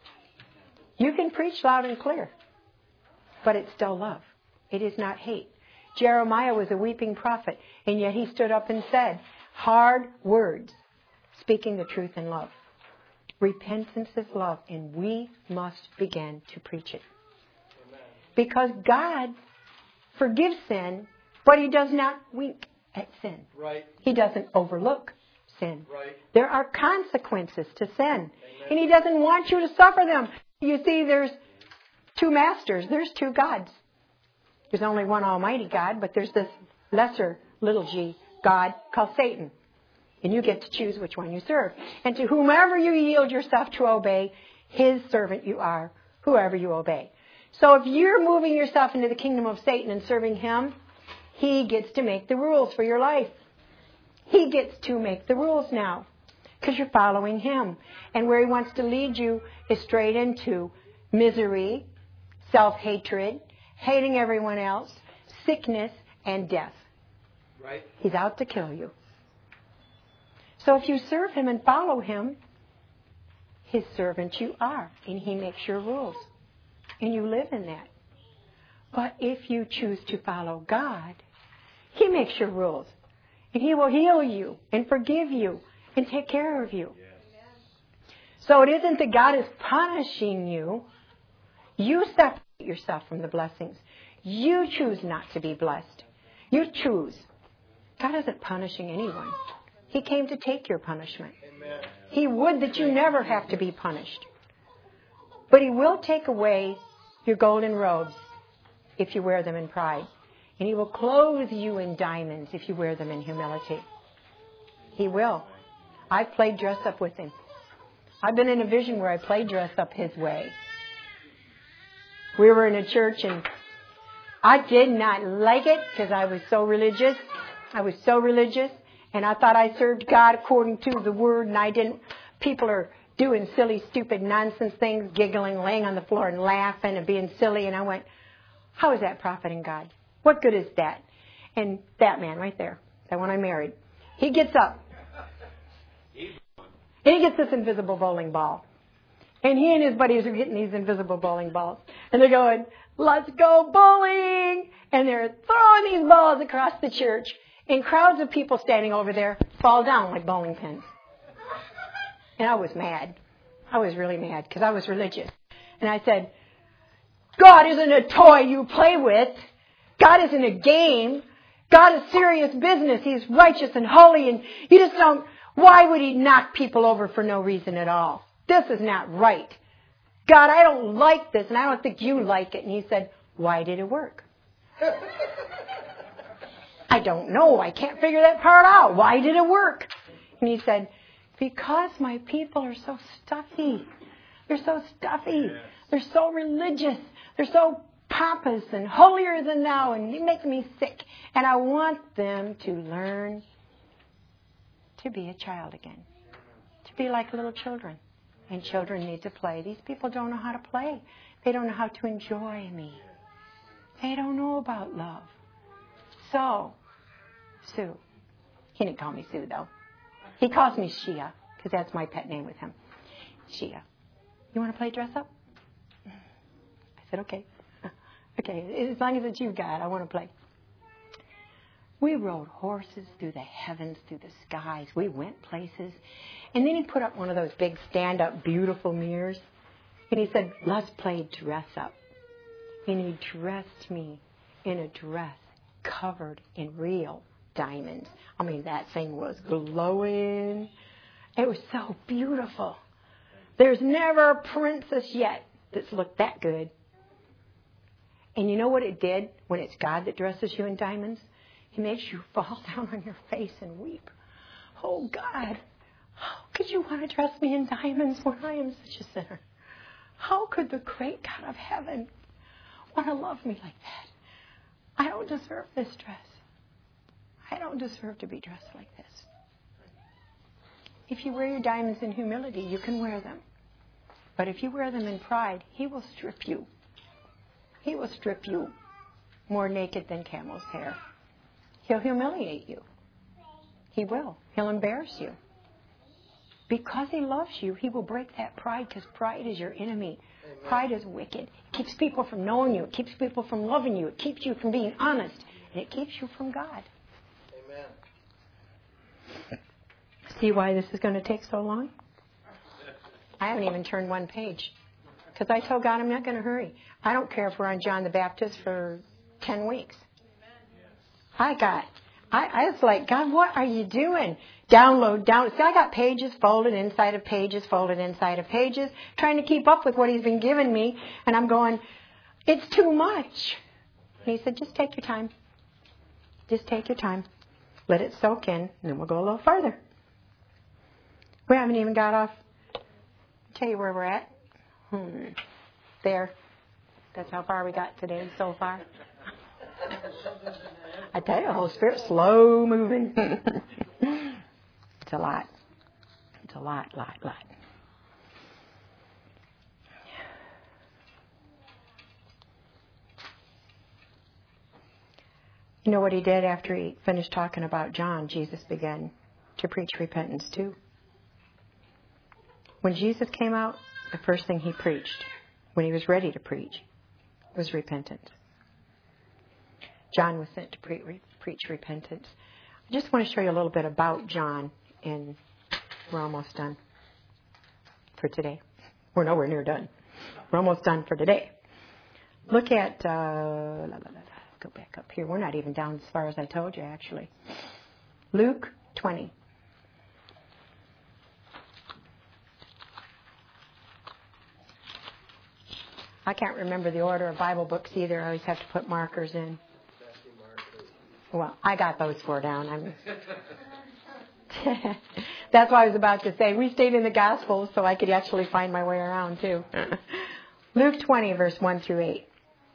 You can preach loud and clear, but it's still love. It is not hate. Jeremiah was a weeping prophet, and yet he stood up and said hard words, speaking the truth in love. Repentance is love, and we must begin to preach it. Because God forgives sin, but he does not wink at sin. Right. He doesn't overlook sin. Right. There are consequences to sin. Amen. And he doesn't want you to suffer them. You see, there's two masters. There's two gods. There's only one almighty God, but there's this lesser little g God called Satan. And you get to choose which one you serve. And to whomever you yield yourself to obey, his servant you are, whoever you obey. So if you're moving yourself into the kingdom of Satan and serving him, he gets to make the rules for your life. He gets to make the rules now because you're following him. And where he wants to lead you is straight into misery, self-hatred, hating everyone else, sickness, and death. Right. He's out to kill you. So if you serve him and follow him, his servant you are. And he makes your rules. And you live in that. But if you choose to follow God, he makes your rules. And he will heal you and forgive you and take care of you. Yes. So it isn't that God is punishing you. You separate yourself from the blessings. You choose not to be blessed. You choose. God isn't punishing anyone. He came to take your punishment. Amen. He would that you never have to be punished. But he will take away your golden robes if you wear them in pride. And he will clothe you in diamonds if you wear them in humility. He will. I've played dress up with him. I've been in a vision where I played dress up his way. We were in a church and I did not like it because I was so religious. I was so religious. And I thought I served God according to the word, and I didn't. People are doing silly, stupid, nonsense things, giggling, laying on the floor and laughing and being silly. And I went, how is that profiting God? What good is that? And that man right there, that one I married, he gets up. And he gets this invisible bowling ball. And he and his buddies are getting these invisible bowling balls. And they're going, let's go bowling. And they're throwing these balls across the church. And crowds of people standing over there fall down like bowling pins. And I was mad. I was really mad because I was religious. And I said, God isn't a toy you play with. God isn't a game. God is serious business. He's righteous and holy. And you just don't, why would he knock people over for no reason at all? This is not right. God, I don't like this, and I don't think you like it. And he said, why did it work? I don't know. I can't figure that part out. Why did it work? And he said, because my people are so stuffy. They're so stuffy. They're so religious. They're so pompous and holier than thou, and you make me sick. And I want them to learn to be a child again, to be like little children. And children need to play. These people don't know how to play. They don't know how to enjoy me. They don't know about love. So, Sue. He didn't call me Sue, though. He calls me Shia, because that's my pet name with him. Shia. You want to play dress up? I said, okay. Okay, as long as it's you, God, I want to play. We rode horses through the heavens, through the skies. We went places. And then he put up one of those big stand-up, beautiful mirrors. And he said, let's play dress up. And he dressed me in a dress covered in real diamonds. I mean, that thing was glowing. It was so beautiful. There's never a princess yet that's looked that good. And you know what it did when it's God that dresses you in diamonds? He makes you fall down on your face and weep. Oh, God, how could you want to dress me in diamonds when I am such a sinner? How could the great God of heaven want to love me like that? I don't deserve this dress. I don't deserve to be dressed like this. If you wear your diamonds in humility, you can wear them. But if you wear them in pride, He will strip you. He will strip you more naked than camel's hair. He'll humiliate you. He will. He'll embarrass you. Because He loves you, He will break that pride, because pride is your enemy. Amen. Pride is wicked. It keeps people from knowing you. It keeps people from loving you. It keeps you from being honest. And it keeps you from God. Amen. See why this is going to take so long? I haven't even turned one page. Because I told God I'm not going to hurry. I don't care if we're on John the Baptist for ten weeks. I got, I, I was like, God, what are you doing? Download, down. See, I got pages folded inside of pages, folded inside of pages, trying to keep up with what He's been giving me. And I'm going, it's too much. And He said, just take your time. Just take your time. Let it soak in, and then we'll go a little farther. We haven't even got off. I'll tell you where we're at. Hmm. There. That's how far we got today so far. I tell you, the Holy Spirit's slow moving. It's a lot. It's a lot, lot, lot. You know what He did after He finished talking about John? Jesus began to preach repentance too. When Jesus came out, the first thing He preached, when He was ready to preach, was repentance. John was sent to pre- re- preach repentance. I just want to show you a little bit about John, and we're almost done for today. We're nowhere near done. We're almost done for today. Look at, uh, la, la, la, la. Go back up here. We're not even down as far as I told you, actually. Luke twenty. I can't remember the order of Bible books either. I always have to put markers in. Well, I got those four down. I'm That's what I was about to say. We stayed in the Gospels so I could actually find my way around too. Luke twenty, verse one through eight.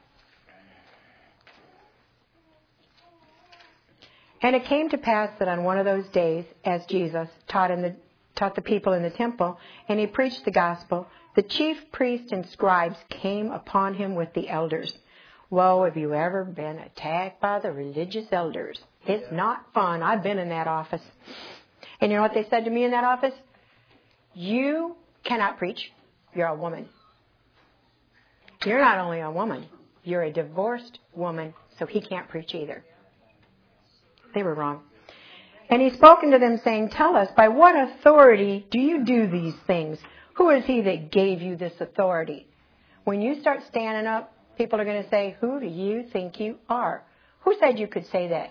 And it came to pass that on one of those days, as Jesus taught in the taught the people in the temple, and He preached the gospel, the chief priests and scribes came upon Him with the elders. Whoa, have you ever been attacked by the religious elders? It's yeah. not fun. I've been in that office. And you know what they said to me in that office? You cannot preach. You're a woman. You're not only a woman, you're a divorced woman, so he can't preach either. They were wrong. And He spoke unto them, saying, tell us, by what authority do you do these things? Who is He that gave you this authority? When you start standing up, people are going to say, who do you think you are? Who said you could say that?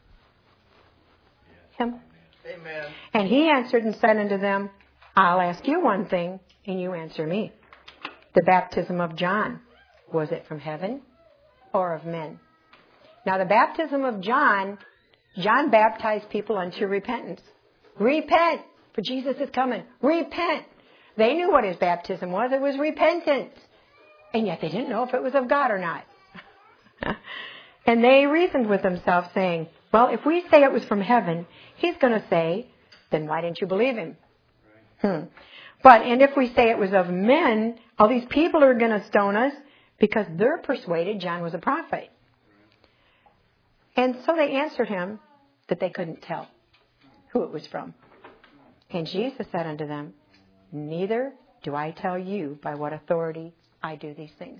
Him. Amen. And He answered and said unto them, I'll ask you one thing, and you answer me. The baptism of John, was it from heaven or of men? Now, the baptism of John, John baptized people unto repentance. Repent, for Jesus is coming. Repent. They knew what His baptism was. It was repentance. And yet they didn't know if it was of God or not. And they reasoned with themselves, saying, well, if we say it was from heaven, He's going to say, then why didn't you believe Him? Hmm. But, and if we say it was of men, all these people are going to stone us because they're persuaded John was a prophet. And so they answered Him that they couldn't tell who it was from. And Jesus said unto them, neither do I tell you by what authority I do these things.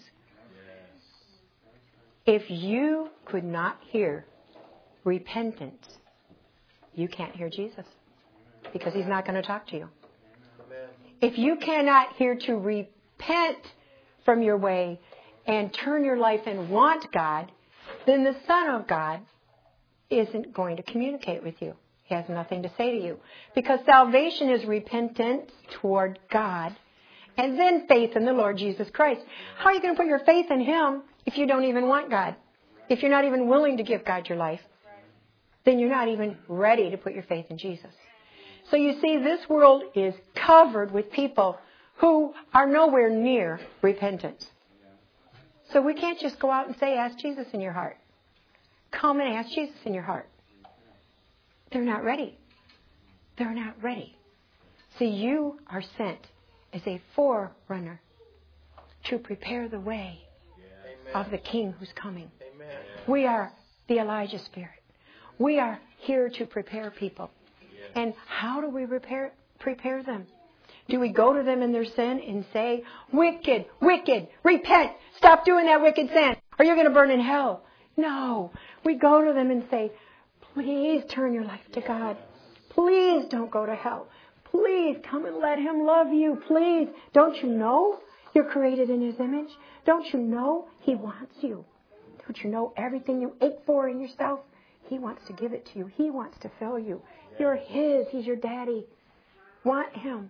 If you could not hear repentance, you can't hear Jesus, because he's not going to talk to you. Amen. If you cannot hear to repent from your way and turn your life and want God, then the Son of God isn't going to communicate with you. He has nothing to say to you. Because salvation is repentance toward God and then faith in the Lord Jesus Christ. How are you going to put your faith in him if you don't even want God? If you're not even willing to give God your life, then you're not even ready to put your faith in Jesus. So you see, this world is covered with people who are nowhere near repentance. So we can't just go out and say, ask Jesus in your heart. Come and ask Jesus in your heart. They're not ready. They're not ready. See, you are sent as a forerunner to prepare the way Amen. of the King who's coming. Amen. We are the Elijah spirit. We are here to prepare people. And how do we prepare, prepare them? Do we go to them in their sin and say, wicked, wicked, repent, stop doing that wicked sin, or you're going to burn in hell? No. We go to them and say, please turn your life to God. Please don't go to hell. Please come and let him love you. Please. Don't you know you're created in his image? Don't you know he wants you? Don't you know everything you ache for in yourself? He wants to give it to you. He wants to fill you. You're his. He's your daddy. Want him.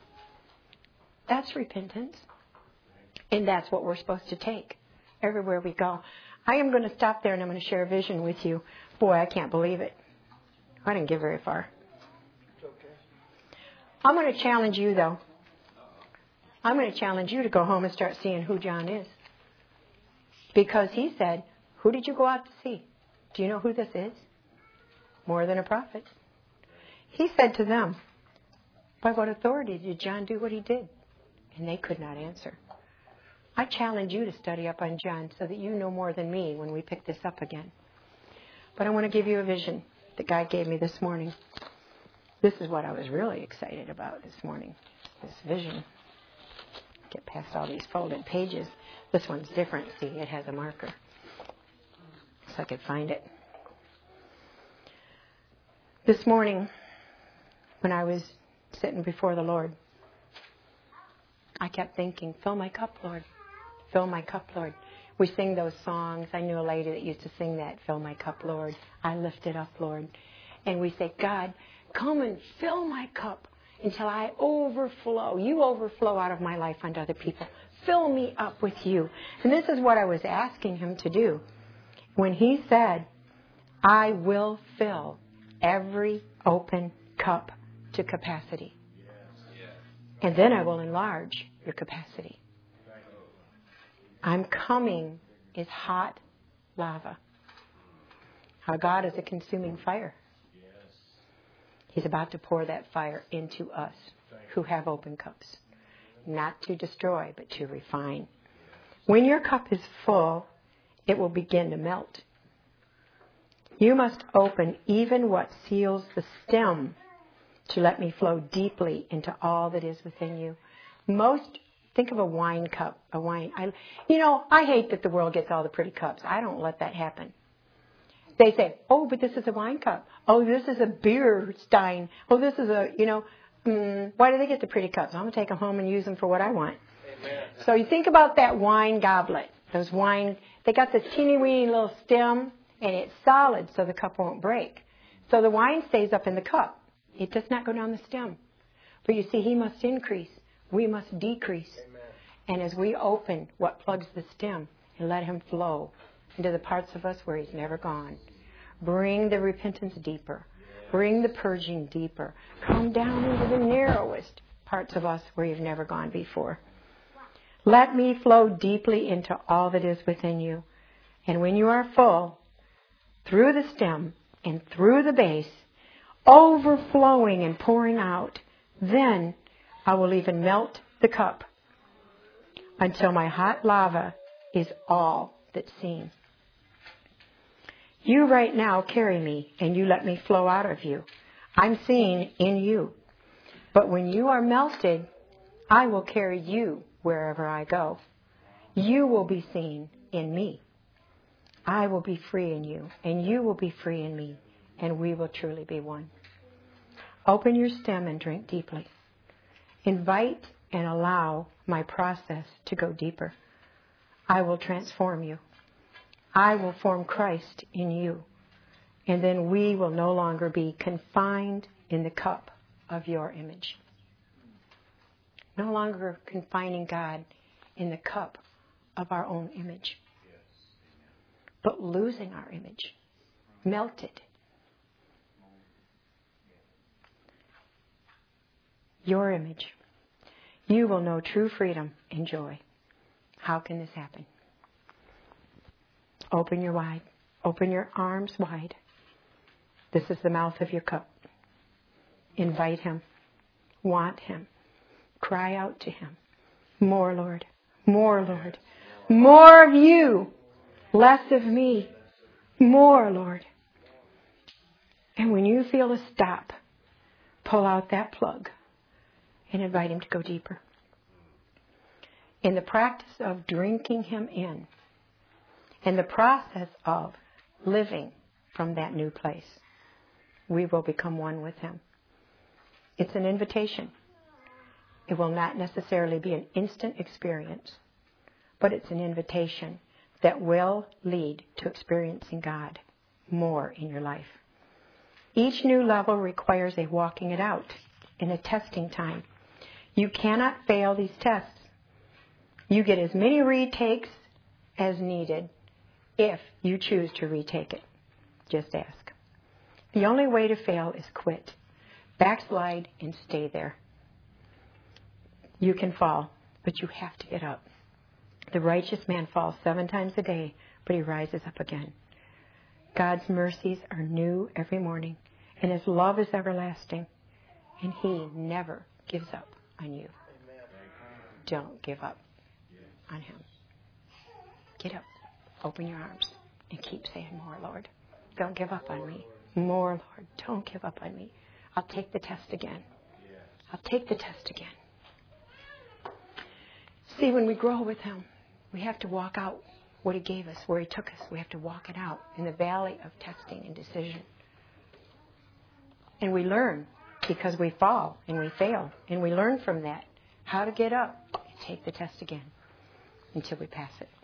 That's repentance. And that's what we're supposed to take everywhere we go. I am going to stop there and I'm going to share a vision with you. Boy, I can't believe it. I didn't get very far. It's okay. I'm going to challenge you, though. I'm going to challenge you to go home and start seeing who John is. Because he said, who did you go out to see? Do you know who this is? More than a prophet. He said to them, by what authority did John do what he did? And they could not answer. I challenge you to study up on John so that you know more than me when we pick this up again. But I want to give you a vision that God gave me this morning. This is what I was really excited about this morning, this vision. Get past all these folded pages. This one's different. See, it has a marker. So I could find it. This morning, when I was sitting before the Lord, I kept thinking, fill my cup, Lord. Fill my cup, Lord. We sing those songs. I knew a lady that used to sing that, fill my cup, Lord. I lift it up, Lord. And we say, God, come and fill my cup until I overflow. You overflow out of my life onto other people. Fill me up with you. And this is what I was asking him to do. When he said, I will fill every open cup to capacity. And then I will enlarge your capacity. I'm coming is hot lava. Our God is a consuming fire. He's about to pour that fire into us who have open cups. Not to destroy, but to refine. When your cup is full, it will begin to melt. You must open even what seals the stem to let me flow deeply into all that is within you. Most, think of a wine cup, a wine. I, you know, I hate that the world gets all the pretty cups. I don't let that happen. They say, oh, but this is a wine cup. Oh, this is a beer stein. Oh, this is a, you know, mm, why do they get the pretty cups? I'm going to take them home and use them for what I want. Amen. So you think about that wine goblet. Those wine, they got this teeny weeny little stem, and it's solid so the cup won't break. So the wine stays up in the cup. It does not go down the stem. But you see, he must increase. We must decrease. Amen. And as we open what plugs the stem and let him flow into the parts of us where he's never gone, bring the repentance deeper. Bring the purging deeper. Come down into the narrowest parts of us where you've never gone before. Let me flow deeply into all that is within you. And when you are full, through the stem and through the base, overflowing and pouring out, then I will even melt the cup until my hot lava is all that's seen. You right now carry me and you let me flow out of you. I'm seen in you. But when you are melted, I will carry you wherever I go. You will be seen in me. I will be free in you, and you will be free in me, and we will truly be one. Open your stem and drink deeply. Invite and allow my process to go deeper. I will transform you. I will form Christ in you, and then we will no longer be confined in the cup of your image. No longer confining God in the cup of our own image, but losing our image, melted. Your image. You will know true freedom and joy. How can this happen? Open your wide. Open your arms wide. This is the mouth of your cup. Invite him. Want him. Cry out to him. More, Lord. More, Lord. More of you. Less of me. More, Lord. And when you feel a stop, pull out that plug and invite him to go deeper. In the practice of drinking him in, in the process of living from that new place, we will become one with him. It's an invitation. It will not necessarily be an instant experience, but it's an invitation that will lead to experiencing God more in your life. Each new level requires a walking it out in a testing time. You cannot fail these tests. You get as many retakes as needed if you choose to retake it. Just ask. The only way to fail is quit, backslide, and stay there. You can fall, but you have to get up. The righteous man falls seven times a day, but he rises up again. God's mercies are new every morning, and his love is everlasting, and he never gives up on you. Amen. Don't give up on him. Get up, open your arms, and keep saying, more, Lord. Don't give up on me. More, Lord. Don't give up on me. I'll take the test again. I'll take the test again. See, when we grow with him, we have to walk out what he gave us, where he took us. We have to walk it out in the valley of testing and decision. And we learn because we fall and we fail. And we learn from that how to get up and take the test again until we pass it.